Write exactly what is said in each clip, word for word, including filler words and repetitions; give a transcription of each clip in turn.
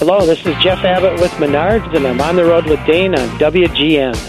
Hello, this is Jeff Abbott with Menards, and I'm on the road with Dane on W G N.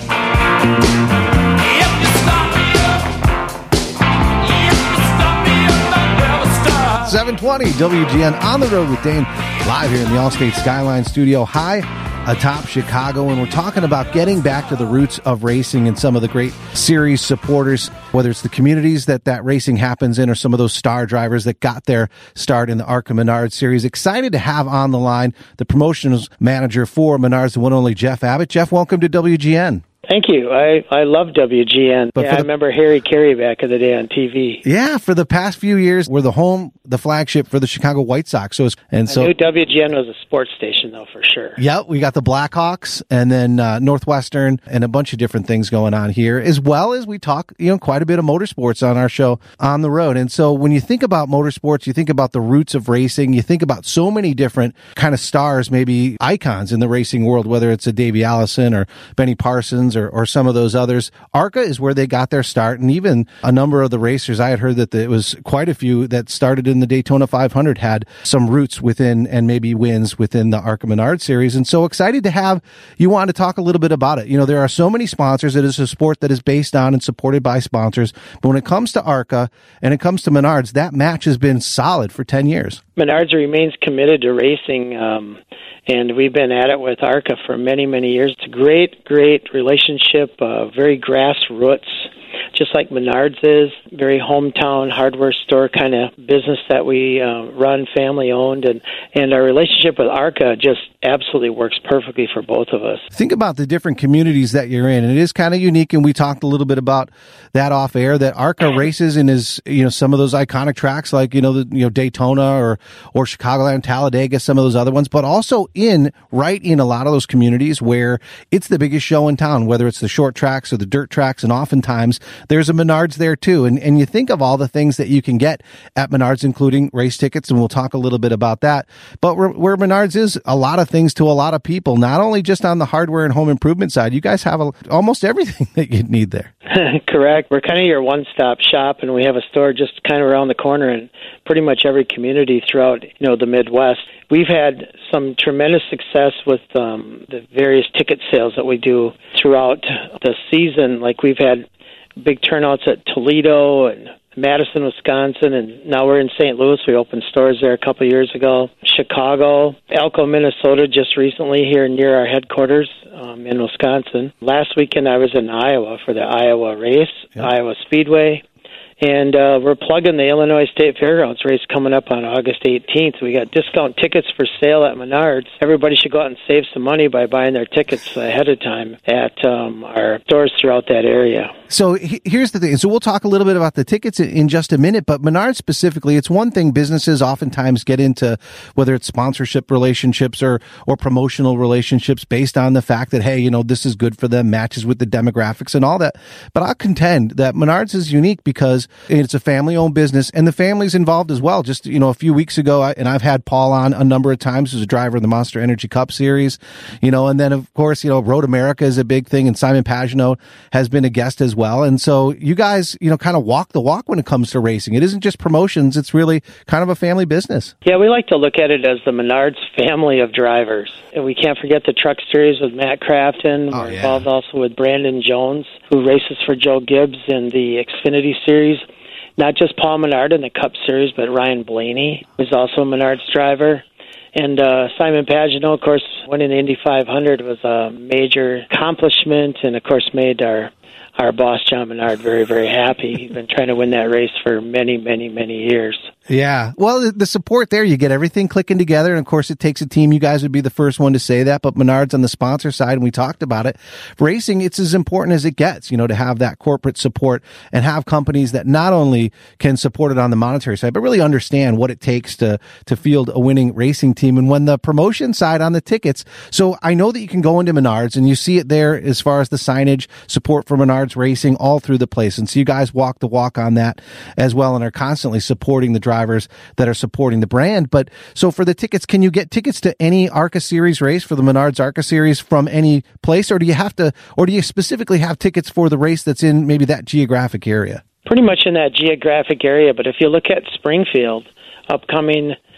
seven twenty W G N on the road with Dane, live here in the Allstate Skyline Studio high atop Chicago, and we're talking about getting back to the roots of racing and some of the great series supporters, whether it's the communities that that racing happens in or some of those star drivers that got their start in the ARCA Menards series. Excited to have on the line the promotions manager for Menards, the one and only Jeff Abbott. Jeff, welcome to W G N. Thank you. I, I love W G N. But yeah, the, I remember Harry Carey back in the day on T V. Yeah, for the past few years, we're the home, the flagship for the Chicago White Sox. So, it's, and so I knew W G N was a sports station, though, for sure. Yeah, we got the Blackhawks and then uh, Northwestern and a bunch of different things going on here, as well as we talk, you know, quite a bit of motorsports on our show On the Road. And so when you think about motorsports, you think about the roots of racing, you think about so many different kind of stars, maybe icons in the racing world, whether it's a Davey Allison or Benny Parsons or, or some of those others. ARCA is where they got their start, and even a number of the racers, I had heard that it was quite a few that started in the Daytona five hundred had some roots within and maybe wins within the ARCA Menard series. And so excited to have you on to talk a little bit about it. You know, there are so many sponsors. It is a sport that is based on and supported by sponsors. But when it comes to ARCA and it comes to Menards, that match has been solid for ten years. Menards remains committed to racing, um, and we've been at it with ARCA for many, many years. It's a great, great relationship, uh, very grassroots, just like Menards is, very hometown hardware store kind of business that we uh, run, family-owned, and, and our relationship with ARCA just absolutely works perfectly for both of us. Think about the different communities that you're in, and it is kind of unique, and we talked a little bit about that off air, that ARCA races in is, you know, some of those iconic tracks like, you know, the, you know, Daytona or, or Chicagoland, Talladega, some of those other ones, but also in, right in a lot of those communities where it's the biggest show in town, whether it's the short tracks or the dirt tracks, and oftentimes there's a Menards there too. And, and you think of all the things that you can get at Menards, including race tickets, and we'll talk a little bit about that. But where, where Menards is a lot of things to a lot of people, not only just on the hardware and home improvement side, you guys have a, almost everything that you need there. Correct. We're kind of your one-stop shop, and we have a store just kind of around the corner in pretty much every community throughout, you know, the Midwest. We've had some tremendous success with um, the various ticket sales that we do throughout the season. Like we've had big turnouts at Toledo and Madison, Wisconsin, and now we're in Saint Louis. We opened stores there a couple of years ago. Chicago, Elko, Minnesota, just recently here near our headquarters um, in Wisconsin. Last weekend I was in Iowa for the Iowa race, yep. Iowa Speedway. And uh, we're plugging the Illinois State Fairgrounds race coming up on August eighteenth. We got discount tickets for sale at Menards. Everybody should go out and save some money by buying their tickets ahead of time at um, our stores throughout that area. So he- here's the thing. So we'll talk a little bit about the tickets in, in just a minute, but Menards specifically, it's one thing businesses oftentimes get into, whether it's sponsorship relationships or, or promotional relationships based on the fact that, hey, you know, this is good for them, matches with the demographics and all that. But I'll contend that Menards is unique because it's a family-owned business, and the family's involved as well. Just, you know, a few weeks ago, I, and I've had Paul on a number of times as a driver of the Monster Energy Cup Series, you know, and then, of course, you know, Road America is a big thing, and Simon Pagenaud has been a guest as well. And so you guys, you know, kind of walk the walk when it comes to racing. It isn't just promotions. It's really kind of a family business. Yeah, we like to look at it as the Menards family of drivers. And we can't forget the Truck Series with Matt Crafton. Oh, We're yeah. involved also with Brandon Jones, who races for Joe Gibbs in the Xfinity Series. Not just Paul Menard in the Cup Series, but Ryan Blaney is also a Menards driver. And uh, Simon Pagenaud, of course, winning the Indy five hundred was a major accomplishment, and, of course, made our our boss, John Menard, very, very happy. He's been trying to win that race for many, many, many years. Yeah. Well, the, the support there, you get everything clicking together. And of course, it takes a team. You guys would be the first one to say that, but Menards on the sponsor side, and we talked about it, racing, it's as important as it gets, you know, to have that corporate support and have companies that not only can support it on the monetary side, but really understand what it takes to, to field a winning racing team. And when the promotion side on the tickets, so I know that you can go into Menards and you see it there as far as the signage, support for Menards racing all through the place. And so you guys walk the walk on that as well and are constantly supporting the drivers that are supporting the brand. But so for the tickets, can you get tickets to any ARCA Series race for the Menards ARCA Series from any place, or do you have to, or do you specifically have tickets for the race that's in maybe that geographic area? Pretty much in that geographic area, but if you look at Springfield, upcoming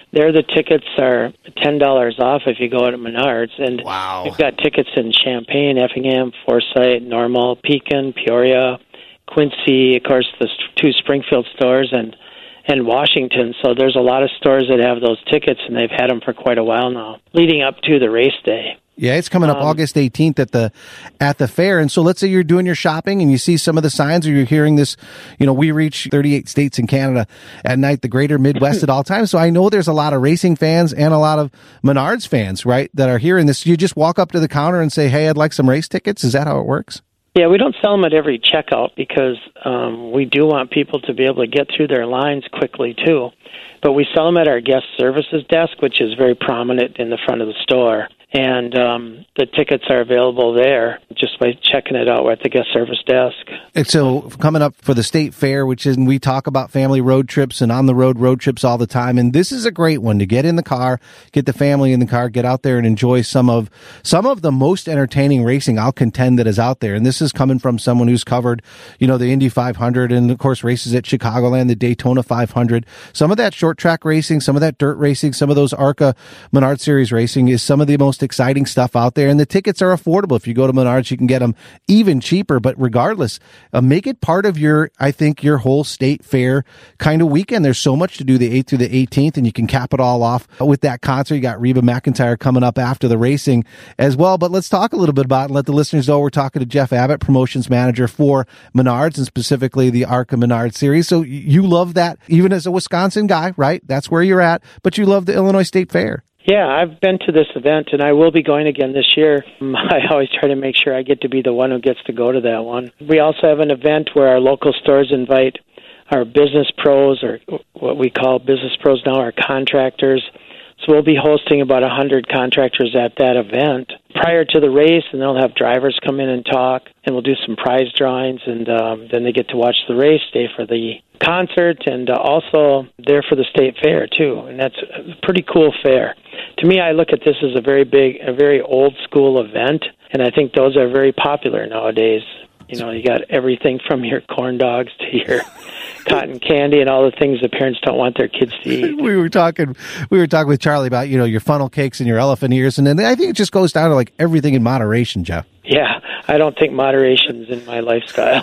There, the tickets are ten dollars off if you go to Menards. And wow. We've got tickets in Champaign, Effingham, Forsyth, Normal, Pekin, Peoria, Quincy, of course, the two Springfield stores, and and Washington. So there's a lot of stores that have those tickets, and they've had them for quite a while now, leading up to the race day. Yeah, it's coming up um, August eighteenth at the at the fair. And so let's say you're doing your shopping and you see some of the signs, or you're hearing this, you know, we reach thirty-eight states in Canada at night, the greater Midwest at all times. So I know there's a lot of racing fans and a lot of Menards fans, right, that are hearing this. You just walk up to the counter and say, hey, I'd like some race tickets. Is that how it works? Yeah, we don't sell them at every checkout because um, we do want people to be able to get through their lines quickly, too. But we sell them at our guest services desk, which is very prominent in the front of the store. And um, the tickets are available there just by checking it out at the guest service desk. And so coming up for the state fair, which is, we talk about family road trips and on the road road trips all the time. And this is a great one to get in the car, get the family in the car, get out there and enjoy some of some of the most entertaining racing, I'll contend, that is out there. And this is coming from someone who's covered, you know, the Indy five hundred and, of course, races at Chicagoland, the Daytona five hundred. Some of that short track racing, some of that dirt racing, some of those ARCA Menard Series racing is some of the most exciting stuff out there, and the tickets are affordable. If you go to Menards, you can get them even cheaper. But regardless, uh, make it part of your, I think, your whole state fair kind of weekend. There's so much to do the eighth through the eighteenth, and you can cap it all off with that concert. You got Reba McEntire coming up after the racing as well. But let's talk a little bit about it and let the listeners know we're talking to Jeff Abbott, promotions manager for Menards, and specifically the ARCA Menard Series. So you love that, even as a Wisconsin guy, right? That's where you're at, but you love the Illinois State Fair. Yeah, I've been to this event, and I will be going again this year. I always try to make sure I get to be the one who gets to go to that one. We also have an event where our local stores invite our business pros, or what we call business pros now, our contractors. So we'll be hosting about one hundred contractors at that event prior to the race, and they'll have drivers come in and talk, and we'll do some prize drawings, and um, then they get to watch the race, stay for the concert, and uh, also there for the state fair, too. And that's a pretty cool fair. To me, I look at this as a very big, a very old-school event, and I think those are very popular nowadays. You know, you got everything from your corn dogs to your cotton candy and all the things that parents don't want their kids to eat. we were talking, we were talking with Charlie about, you know, your funnel cakes and your elephant ears, and then I think it just goes down to like everything in moderation, Jeff. Yeah, I don't think moderation's in my lifestyle.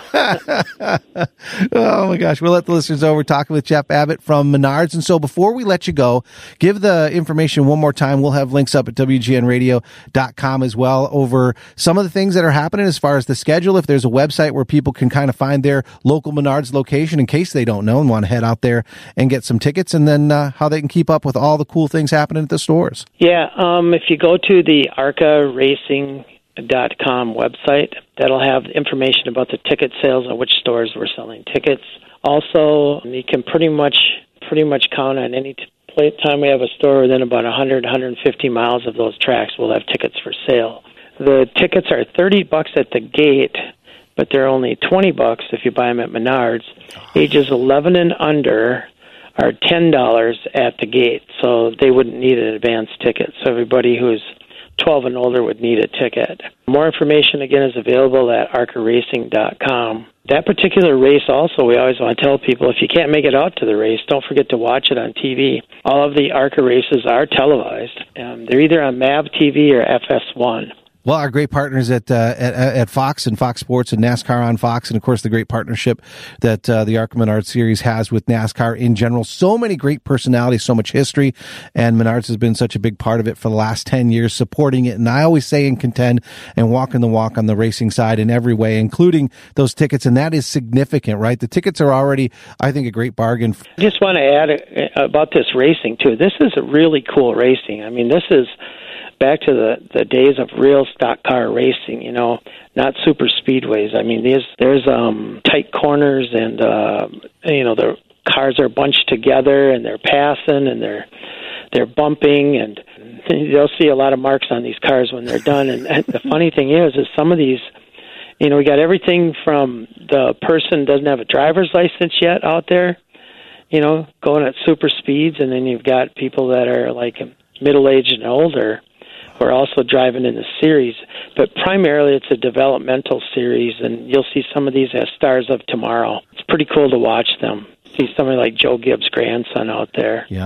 Oh, my gosh. We'll let the listeners know we're talking with Jeff Abbott from Menards. And so before we let you go, give the information one more time. We'll have links up at W G N radio dot com as well over some of the things that are happening as far as the schedule. If there's a website where people can kind of find their local Menards location in case they don't know and want to head out there and get some tickets, and then uh, how they can keep up with all the cool things happening at the stores. Yeah, um, if you go to the ARCA Racing dot com website, that'll have information about the ticket sales and which stores we're selling tickets. Also, you can pretty much pretty much count on any t- time we have a store within about one hundred, one hundred fifty miles of those tracks, we'll have tickets for sale. The tickets are thirty bucks at the gate, but they're only twenty bucks if you buy them at Menards. Ages eleven and under are ten dollars at the gate, so they wouldn't need an advance ticket. So everybody who's twelve and older would need a ticket. More information, again, is available at arca racing dot com. That particular race also, we always want to tell people, if you can't make it out to the race, don't forget to watch it on T V. All of the ARCA races are televised. Um, they're either on M A V T V or F S one. Well, our great partners at, uh, at at Fox and Fox Sports and NASCAR on Fox, and of course the great partnership that uh, the ARCA Menards Series has with NASCAR in general. So many great personalities, so much history, and Menards has been such a big part of it for the last ten years, supporting it. And I always say and contend and walking the walk on the racing side in every way, including those tickets, and that is significant, right? The tickets are already, I think, a great bargain. I just want to add about this racing too. This is a really cool racing. I mean, this is back to the, the days of real stock car racing, you know, not super speedways. I mean, there's, there's um, tight corners, and, uh, you know, the cars are bunched together, and they're passing, and they're they're bumping, and you'll see a lot of marks on these cars when they're done. And, and the funny thing is, is some of these, you know, we got everything from the person doesn't have a driver's license yet out there, you know, going at super speeds, and then you've got people that are like middle-aged and older, we're also driving in the series, but primarily it's a developmental series, and you'll see some of these as stars of tomorrow. It's pretty cool to watch them. See somebody like Joe Gibbs' grandson out there. Yep.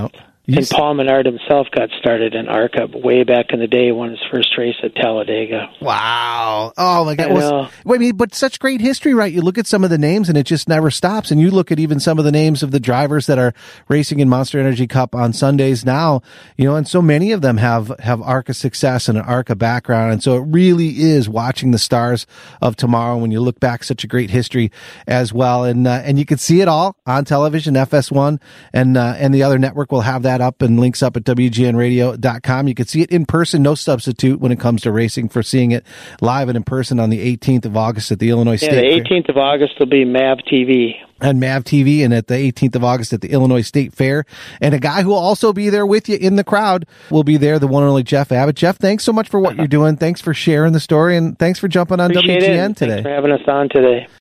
You and Paul Menard himself got started in ARCA way back in the day, won his first race at Talladega. Wow. Oh, my God. I, well, I mean, but such great history, right? You look at some of the names and it just never stops. And you look at even some of the names of the drivers that are racing in Monster Energy Cup on Sundays now, you know, and so many of them have, have ARCA success and an ARCA background. And so it really is watching the stars of tomorrow when you look back, such a great history as well. And, uh, and you can see it all on television, F S one, and, uh, and the other network will have that up and links up at W G N radio dot com. You can see it in person, no substitute when it comes to racing for seeing it live and in person on the eighteenth of August at the Illinois yeah, State Fair. The eighteenth of August will be M A V T V. And M A V T V, and at the eighteenth of August at the Illinois State Fair. And a guy who will also be there with you in the crowd will be there, the one and only Jeff Abbott. Jeff, thanks so much for what you're doing. Thanks for sharing the story, and thanks for jumping on Appreciate W G N it. today. Thanks for having us on today.